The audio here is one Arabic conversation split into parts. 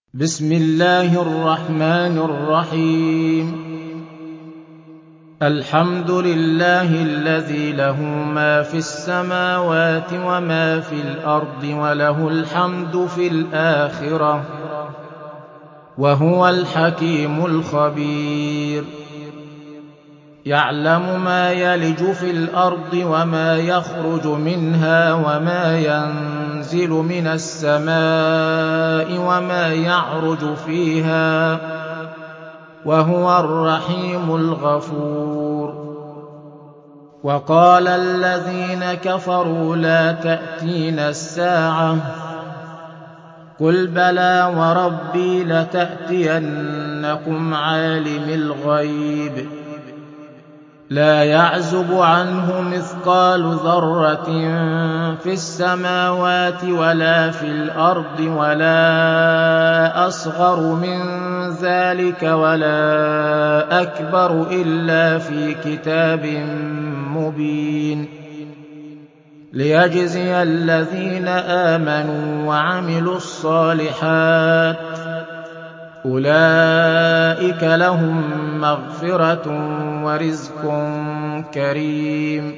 بسم الله الرحمن الرحيم. الحمد لله الذي له ما في السماوات وما في الأرض وله الحمد في الآخرة وهو الحكيم الخبير. يعلم ما يلج في الأرض وما يخرج منها وما ينزل من السماء وما يعرج فيها وهو الرحيم الغفور. وقال الذين كفروا لا تأتينا الساعة قل بلى وربي لتأتينكم عالم الغيب لا يعزب عنه مثقال ذرة في السماوات ولا في الأرض ولا أصغر من ذلك ولا أكبر إلا في كتاب مبين ليجزي الذين آمنوا وعملوا الصالحات أولئك لهم مغفرة ورزق كريم.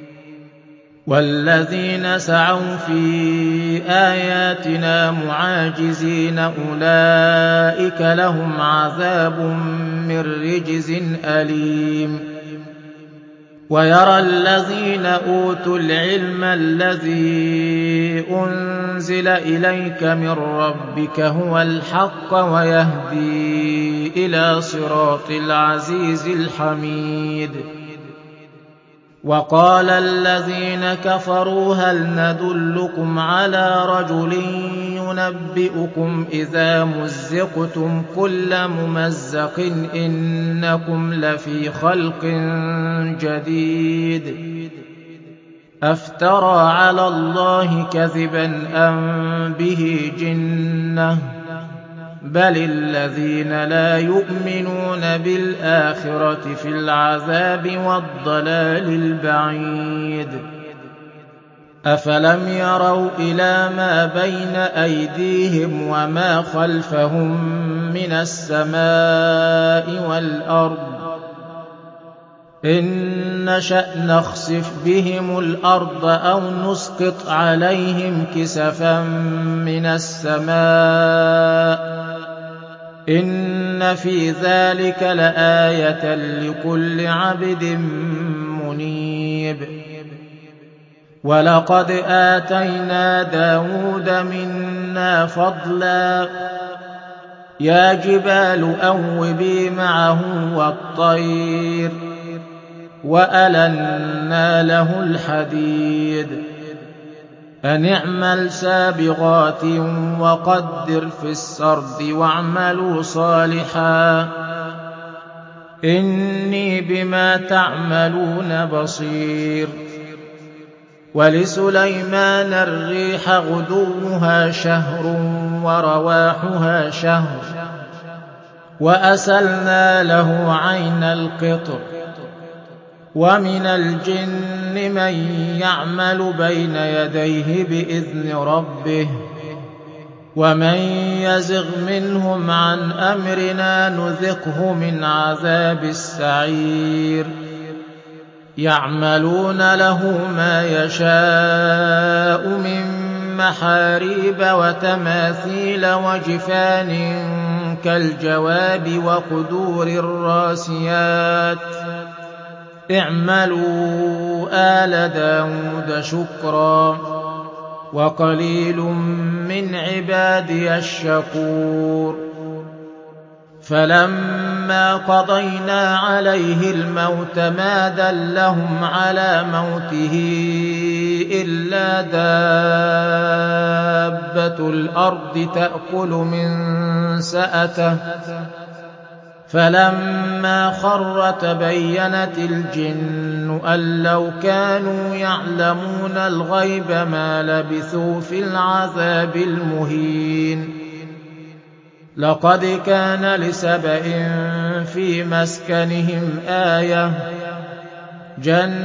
والذين سعوا في آياتنا معاجزين أولئك لهم عذاب من رجز أليم. ويرى الذين أوتوا العلم الذي أنزل إليك من ربك هو الحق ويهدي إلى صراط العزيز الحميد. وقال الذين كفروا هل ندلكم على رجل ينبئكم إذا مزقتم كل ممزق إنكم لفي خلق جديد أفترى على الله كذبا أم به جنة بل الذين لا يؤمنون بالآخرة في العذاب والضلال البعيد. أفلم يروا إلى ما بين أيديهم وما خلفهم من السماء والأرض إن نشأ نخسف بهم الأرض أو نسقط عليهم كسفا من السماء إن في ذلك لآية لكل عبد منيب. ولقد آتينا داود منا فضلا يا جبال أوبي معه والطير وألنا له الحديد أن اعمل سابغات وقدر في السرد واعملوا صالحا إني بما تعملون بصير. ولسليمان الريح غدوها شهر ورواحها شهر وأسلنا له عين القطر ومن الجن من يعمل بين يديه بإذن ربه ومن يزغ منهم عن أمرنا نذقه من عذاب السعير. يعملون له ما يشاء من محاريب وتماثيل وجفان كالجواب وقدور الراسيات اعملوا آل داود شكرا وقليل من عبادي الشكور. فلما قضينا عليه الموت ما دلهم على موته إلا دابة الأرض تأكل من سأته فلما خر تبينت الجن أن لو كانوا يعلمون الغيب ما لبثوا في العذاب المهين. لقد كان لسبإ في مسكنهم آية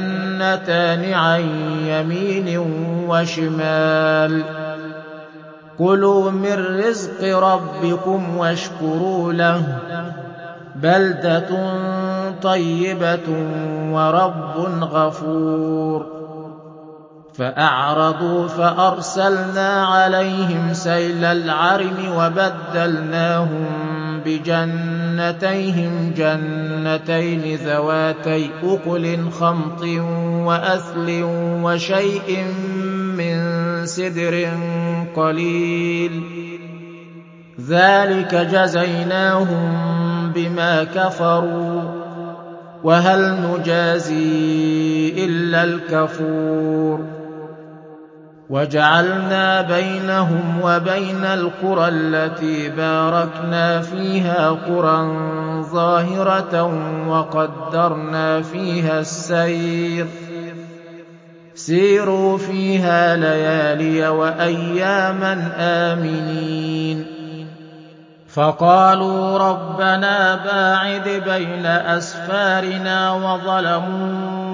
جنتان عن يمين وشمال كلوا من رزق ربكم واشكروا له بلدة طيبة ورب غفور فأعرضوا فأرسلنا عليهم سيل العرم وبدلناهم بجنتيهم جنتين ذواتي أكل خمط وأثل وشيء من سدر قليل ذلك جزيناهم بما كفروا وهل نجازي إلا الكفور وجعلنا بينهم وبين القرى التي باركنا فيها قرى ظاهرة وقدرنا فيها السير سيروا فيها ليالي وأياما آمنين فقالوا ربنا باعد بين أسفارنا وظلموا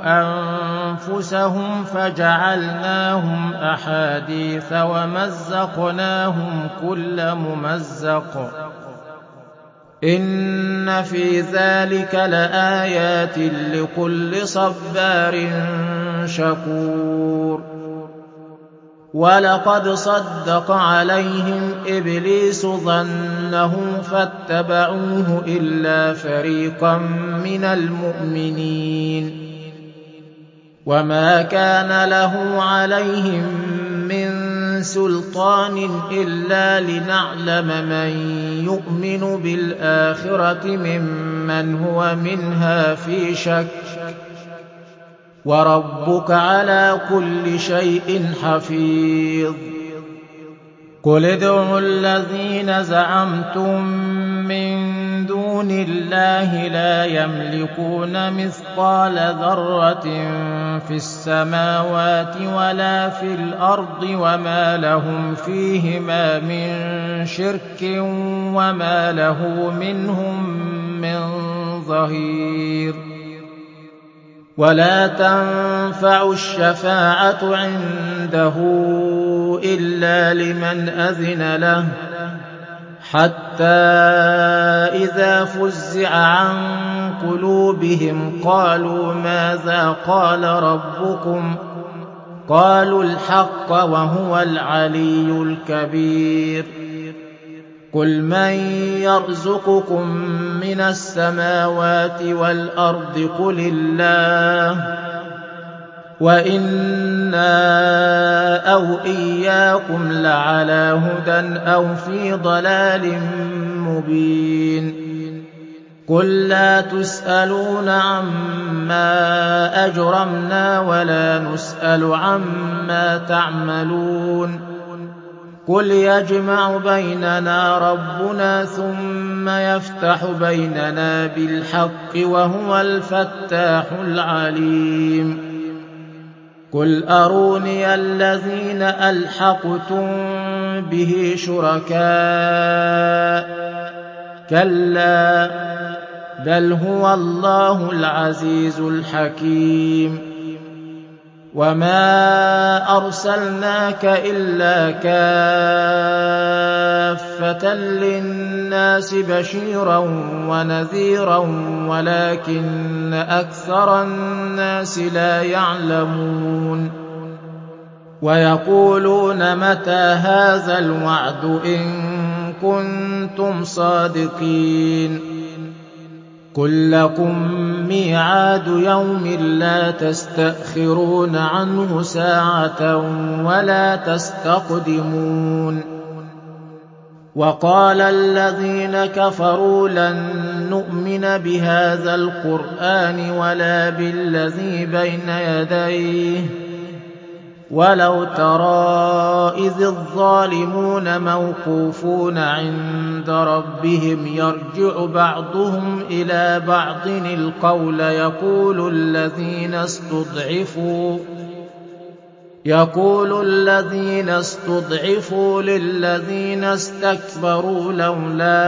أنفسهم فجعلناهم أحاديث ومزقناهم كل ممزق إن في ذلك لآيات لكل صبار شكور ولقد صدق عليهم إبليس ظنه فاتبعوه إلا فريقا من المؤمنين وما كان له عليهم من سلطان إلا لنعلم من يؤمن بالآخرة ممن هو منها في شك وربك على كل شيء حفيظ قل ادعوا الذين زعمتم من دون الله لا يملكون مثقال ذرة في السماوات ولا في الأرض وما لهم فيهما من شرك وما له منهم من ظهير ولا تنفع الشفاعة عنده إلا لمن أذن له حتى إذا فزع عن قلوبهم قالوا ماذا قال ربكم قالوا الحق وهو العلي الكبير قل من يرزقكم من السماوات والأرض قل الله وإنا أو إياكم لعلى هدى أو في ضلال مبين قل لا تسألون عما أجرمنا ولا نسأل عما تعملون قل يجمع بيننا ربنا ثم يفتح بيننا بالحق وهو الفتاح العليم قل أروني الذين ألحقتم به شركاء كلا بل هو الله العزيز الحكيم وما أرسلناك إلا كافة للناس بشيرا ونذيرا ولكن أكثر الناس لا يعلمون ويقولون متى هذا الوعد إن كنتم صادقين قل لكم ميعاد يوم لا تستأخرون عنه ساعة ولا تستقدمون وقال الذين كفروا لن نؤمن بهذا القرآن ولا بالذي بين يديه ولو ترى إذ الظالمون موقوفون عند ربهم يرجع بعضهم إلى بعض القول يقول الذين استضعفوا للذين استكبروا لولا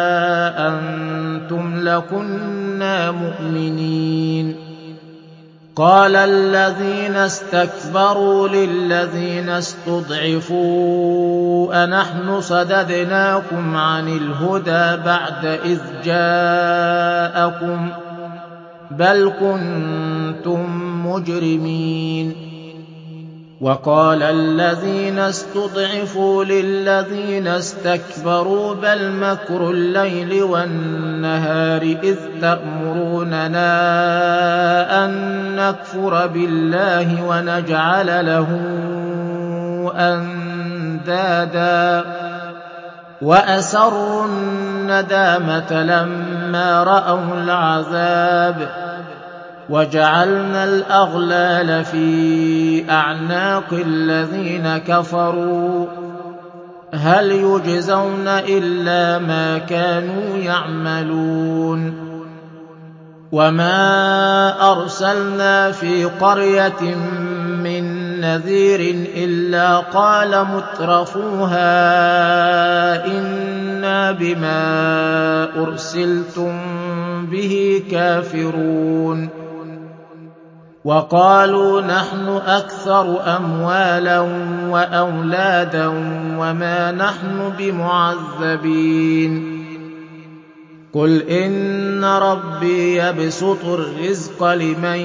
أنتم لكنا مؤمنين قال الذين استكبروا للذين استضعفوا أنحن صددناكم عن الهدى بعد إذ جاءكم بل كنتم مجرمين وقال الذين استضعفوا للذين استكبروا بل مكر الليل والنهار إذ تأمروننا أن نكفر بالله ونجعل له أندادا وأسروا الندامة لما رأوا العذاب وجعلنا الأغلال في أعناق الذين كفروا هل يجزون إلا ما كانوا يعملون وما أرسلنا في قرية من نذير إلا قال مترفوها إنا بما أرسلتم به كافرون وقالوا نحن أكثر أموالا وأولادا وما نحن بمعذبين قل إن ربي يبسط الرزق لمن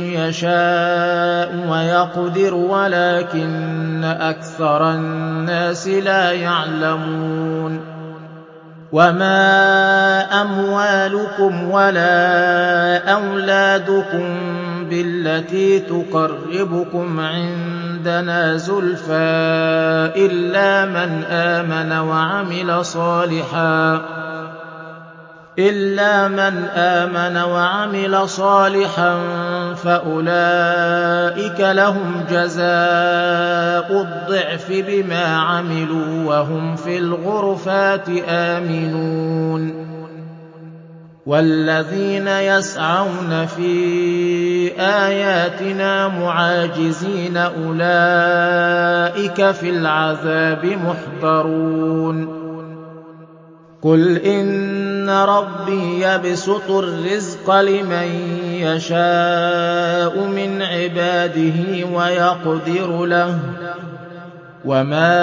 يشاء ويقدر ولكن أكثر الناس لا يعلمون وما أموالكم ولا أولادكم بالتي تقربكم عندنا زلفى إلا من آمن وعمل صالحا فأولئك لهم جزاء الضعف بما عملوا وهم في الغرفات آمنون والذين يسعون في آياتنا معاجزين أولئك في العذاب محضرون قل إن ربي يبسط الرزق لمن يشاء من عباده ويقدر له وما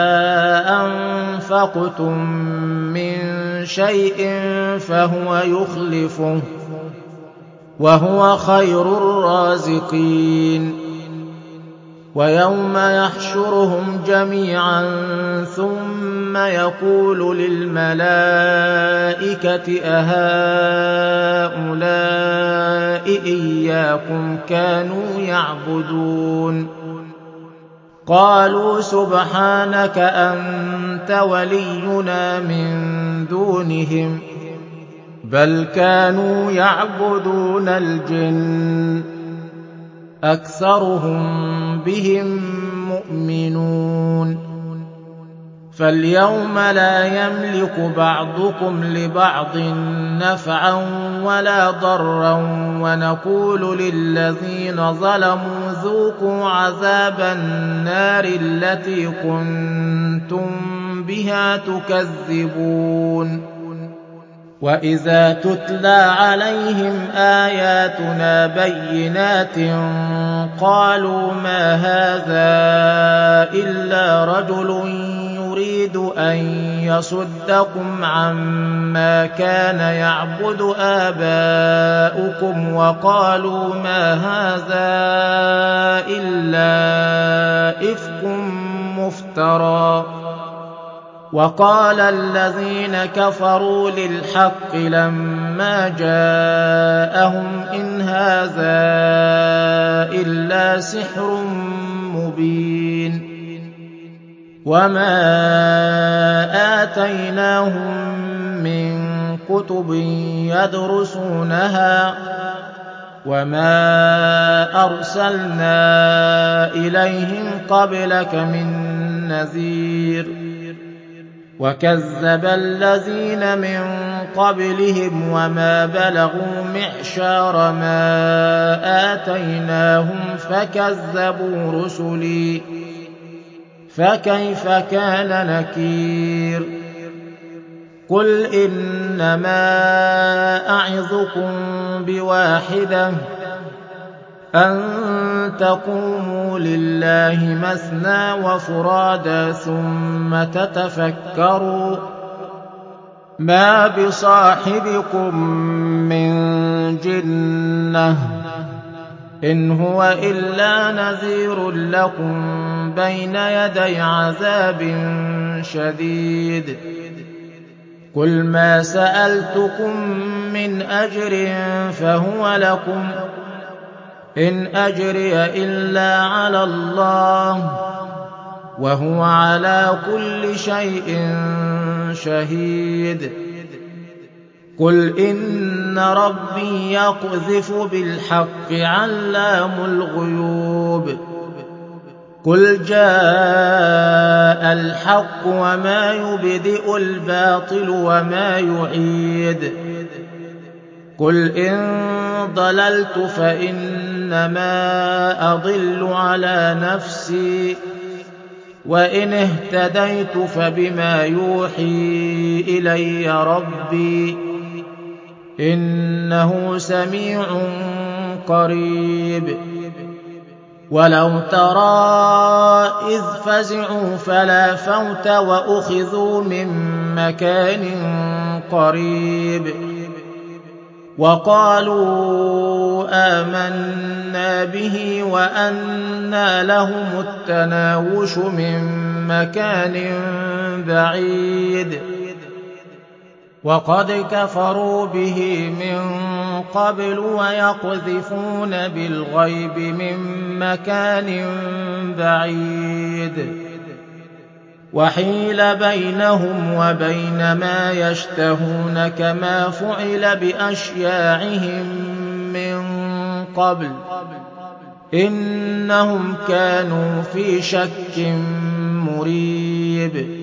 أنفقتم من شيء فهو يخلفه وهو خير الرازقين ويوم يحشرهم جميعا ثم يقول للملائكة أهؤلاء إياكم كانوا يعبدون قالوا سبحانك أنت ولينا من دونهم بل كانوا يعبدون الجن أكثرهم بهم مؤمنون فاليوم لا يملك بعضكم لبعض نفعا ولا ضرا ونقول للذين ظلموا ذوقوا عذاب النار التي كنتم بها تكذبون وإذا تتلى عليهم آياتنا بينات قالوا ما هذا إلا رجل يريد أن يصدكم عما كان يعبد آباؤكم وقالوا ما هذا إلا إفك مفترى وقال الذين كفروا للحق لما جاءهم إن هذا إلا سحر مبين وما آتيناهم من كتب يدرسونها وما أرسلنا إليهم قبلك من نذير وكذب الذين من قبلهم وما بلغوا معشار ما آتيناهم فكذبوا رسلي فكيف كان نكير قل إنما أعظكم بواحدة أن تقوموا لله مثنى وفرادى ثم تتفكروا ما بصاحبكم من جنة إن هو إلا نذير لكم بين يدي عذاب شديد قل ما سألتكم من أجر فهو لكم إن أجري إلا على الله وهو على كل شيء شهيد قل إن ربي يقذف بالحق علام الغيوب قل جاء الحق وما يبدئ الباطل وما يعيد قل إن ضللت فإنما أضل على نفسي وإن اهتديت فبما يوحي إلي ربي إنه سميع قريب ولو ترى إذ فزعوا فلا فوت وأخذوا من مكان قريب وقالوا آمنا به وأنى لهم التناوش من مكان بعيد وقد كفروا به من قبل ويقذفون بالغيب من مكان بعيد وحيل بينهم وبين ما يشتهون كما فعل بأشياعهم من قبل إنهم كانوا في شك مريب